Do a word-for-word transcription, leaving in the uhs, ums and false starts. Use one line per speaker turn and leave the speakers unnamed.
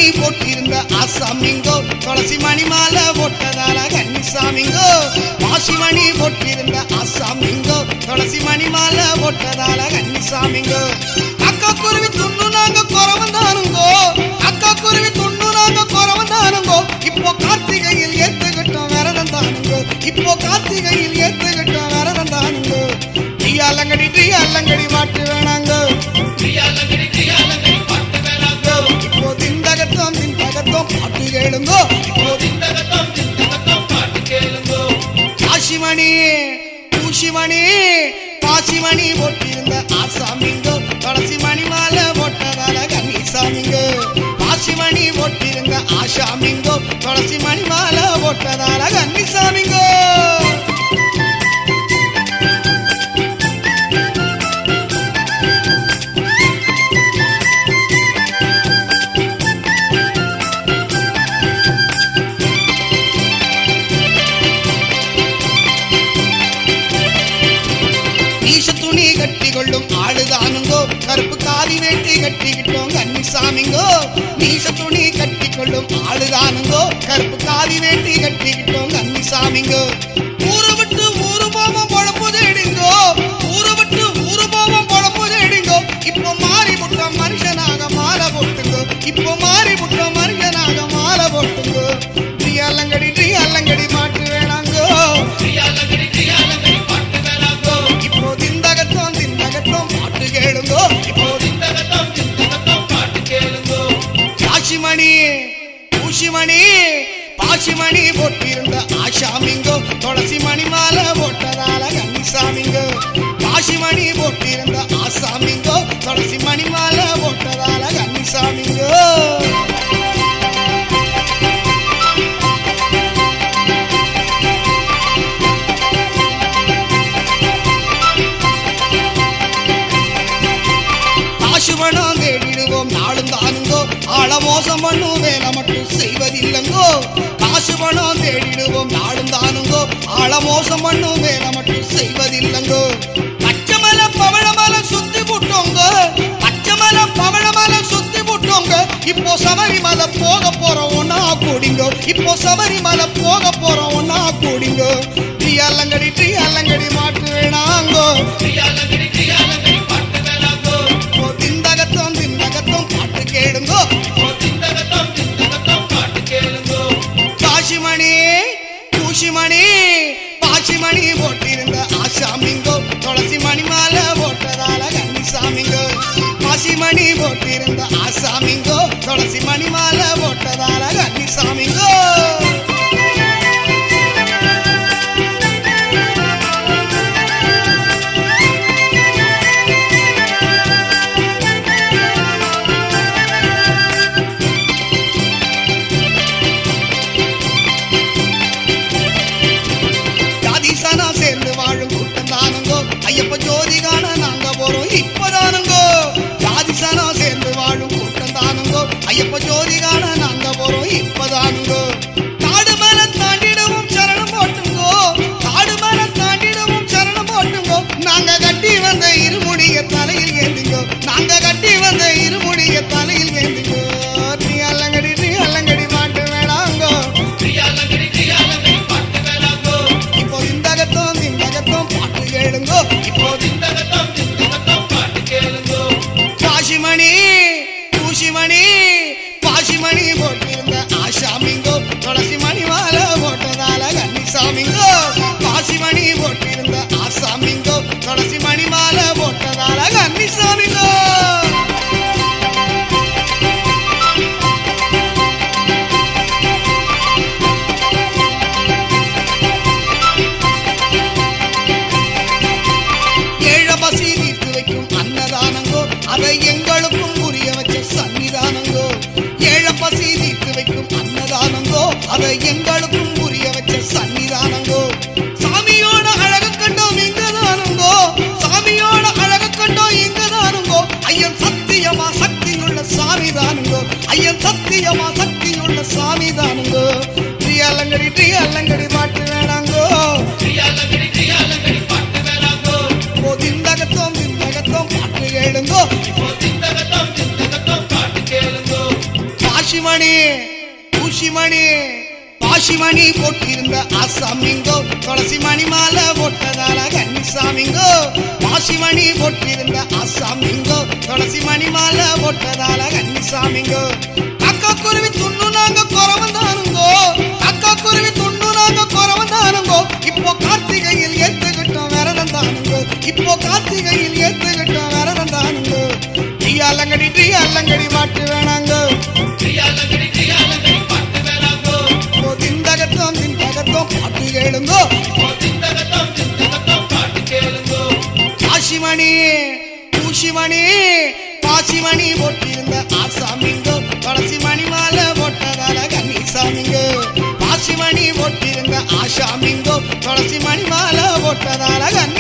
போட்டிருந்த ஆசாமிங்கோ துளசி மணி மாலை போட்டதால கன்னிசாமிங்கோ பாசிமணி போட்டிருந்த ஆசாமிங்கோ துளசி மணி மாலை போட்டதால கன்னிசாமிங்கோ அக்கா குருவி துண்ணு நாங்க குறவந்தானுங்கோ அக்கா குருவி துண்ணு நாங்க குறவந்தானுங்கோ இப்போ கார்த்திகையில் ஏத்துக்கிட்டோம் விரதம் தானுங்கோ இப்போ கார்த்திகையில் ஏத்துக்கிட்டோம் விரதம் தானுங்கோ ட்ரீயாலங்கடி ட்ரீயாலங்கடி மாட்டு வேணாங்க இப்போ திண்டகத்தம் திண்டகத்தம் பாட்டு கேளுங்கோ இப்போ திண்டகத்தம் திண்டகத்தம் பாட்டு கேளுங்கோ காசிமணி பூசிமணி பாசிமணி போட்டிருந்த ஆசாமிங்கோ துளசி மணி மாலை போட்டதால கன்னிசாமிங்கோ பாசிமணி போட்டிருந்த ஆசாமிங்கோ துளசி மணி மாலை போட்டதால கன்னிசாமிங்கோ துணி கட்டி கொள்ளும் ஆளுதானுங்கோ கருப்பு காவி வேட்டி கட்டிக்கிட்டோம் கன்னிசாமிங்கோ நீச துணி கட்டி கொள்ளும் ஆளுதானுங்கோ கருப்பு காவி வேட்டி கட்டிக்கிட்டோம் கன்னிசாமிங்கோ ஊரு விட்டு ஊரு போவோம் பொழப்பு தேடிங்கோ ஊரு விட்டு ஊரு போவோம் பொழப்பு தேடிங்கோ இப்போ மாறி விட்டோம் மனுஷனாக மாலை போட்டுங்கோ இப்போ மாறி விட்டோம் மனுஷனாக மாலை போட்டுங்கோ ட்ரீயாலங்கடி ட்ரீயாலங்கடி மாட்டு வேணாங்கோ ட்ரீயாலங்கடி ட்ரீயாலங்கடி மாட்டு வேணாங்கோ இப்போ திண்டகத்தம் திண்டகத்தம் பாட்டு கேளுங்கோ இப்போ திண்டகத்தம் திண்டகத்தம் பாட்டு கேளுங்கோ காசிமணி பூசிமணி பாசிமணி போட்டிருந்த ஆசாமிங்கோ துளசி மணி மாலை போட்டதால கன்னிசாமிங்கோ பாசிமணி போட்டிருந்த ஆசாமிங்கோ துளசி மணி மாலை போட்டதால கன்னிசாமிங்கோ காசுபணம் தேடிடுவோம் நாளும் தானுங்கோ ஆள மோசம் பண்ணும் வேலை மட்டும் செய்வதில்லைங்கோ காசு பணம் தேடிடுவோம் நாளும் தானுங்கோ ஆள மோசம் பண்ணும் வேலை மட்டும் செய்வதில்லைங்கோ பச்சைமலை பவளமலை சுத்தி போட்டோங்க பச்சைமலை பவளமலை சுத்தி போட்டோங்க இப்போ சபரிமலை போக போறோம் ஒன்னா கூடிங்கோ இப்போ சபரிமலை போக போறோம் ஒன்னா கூடிங்கோ ட்ரீயாலங்கடி ட்ரீயாலங்கடி மாட்டு வேணாங்கோ ட்ரீயாலங்கடி ட்ரீயாலங்கடி பாட்டு வேணாங்கோ இப்போ திண்டகத்தம் திண்டகத்தம் பாட்டு கேளுங்கோ இப்போ திண்டகத்தம் திண்டகத்தம் பாட்டு கேளுங்கோ காசிமணி பூசிமணி பாசிமணி போட்டிருந்த ஆசாமிங்கோ துளசி மணி மாலை போட்டதால கன்னிசாமிங்கோ பாசிமணி போட்டிருந்த ஆசாமிங்கோ துளசி மணி மாலை போட்டதால கன்னிசாமிங்கோ சேர்ந்து வாழும் கூட்டம் தானுங்கோ ஐயப்ப ஜோதி காண நாங்க போறோம் இப்பதானுங்கோ ஜாதிசனா சேர்ந்து வாழும் கூட்டம் தானுங்கோ ஐயப்ப ஜோதி காண நாங்க போறோம் இப்பதானுங்கோ காடு மேல தாண்டிடவும் சரணம் போட்டுங்கோ காடு மேல தாண்டிடவும் சரணம் போட்டுங்கோ நாங்க கட்டி வந்த இருமுடிய தலையில் ஏந்துங்கோ நாங்க கட்டி வந்த இருமுடிய தலையில் ஏந்துங்கோ ட்ரீயாலங்கடி ட்ரீயாலங்கடி மாட்டு வேணாங்கோ ட்ரீயாலங்கடி ட்ரீயாலங்கடி பாட்டு வேணாங்கோ இப்போ திண்டகத்தம் திண்டகத்தம் பாட்டு கேளுங்கோ இப்போ திண்டகத்தம் திண்டகத்தம் பாட்டு கேளுங்கோ காசிமணி பூசிமணி பாசிமணி போட்டிருந்த ஆசாமிங்கோ துளசி மணி மாலை போட்டதால கன்னிசாமிங்கோ பாசிமணி போட்டிருந்த ஆசாமிங்கோ துளசி மணி மாலை போட்டதால கன்னிசாமிங்கோ அதை எங்களுக்கும் புரிய வச்ச சன்னிதானங்கோ ஏழ பசி தீர்த்து மணி ஊசி மணி பாசி மணி போட்டிருந்த ஆசாமிங்கோ துளசி மணி மாலை போட்டதால கன்னிசாமிங்கோ பாசி மணி போட்டிருந்த ஆசாமிங்கோ துளசி மணி மாலை போட்டதால கன்னிசாமிங்கோ அக்கா குருவி துண்ணு நாங்க குறவந்தானுங்கோ அக்கா குருவி துண்ணு நாங்க குறவந்தானுங்கோ இப்போ கார்த்திகையில் ஏத்துக்கிட்டோம் விரதம் தானுங்கோ இப்போ கார்த்திகையில் ஏத்துக்கிட்டோம் விரதம் தானுங்கோ டீ அல்லங்கடி டீ அல்லங்கடி மாட்டு வேணாங்க திண்டகத்தம் திண்டகத்தம் பாட்டு கேளுங்கோ காசிமணி பூசிமணி பாசிமணி போட்டிருந்த ஆசாமிங்கோ துளசி மணி மாலை போட்டதால கன்னிசாமிங்கோ பாசிமணி போட்டிருந்த ஆசாமிங்கோ துளசி மணி மாலை போட்டதால கன்னி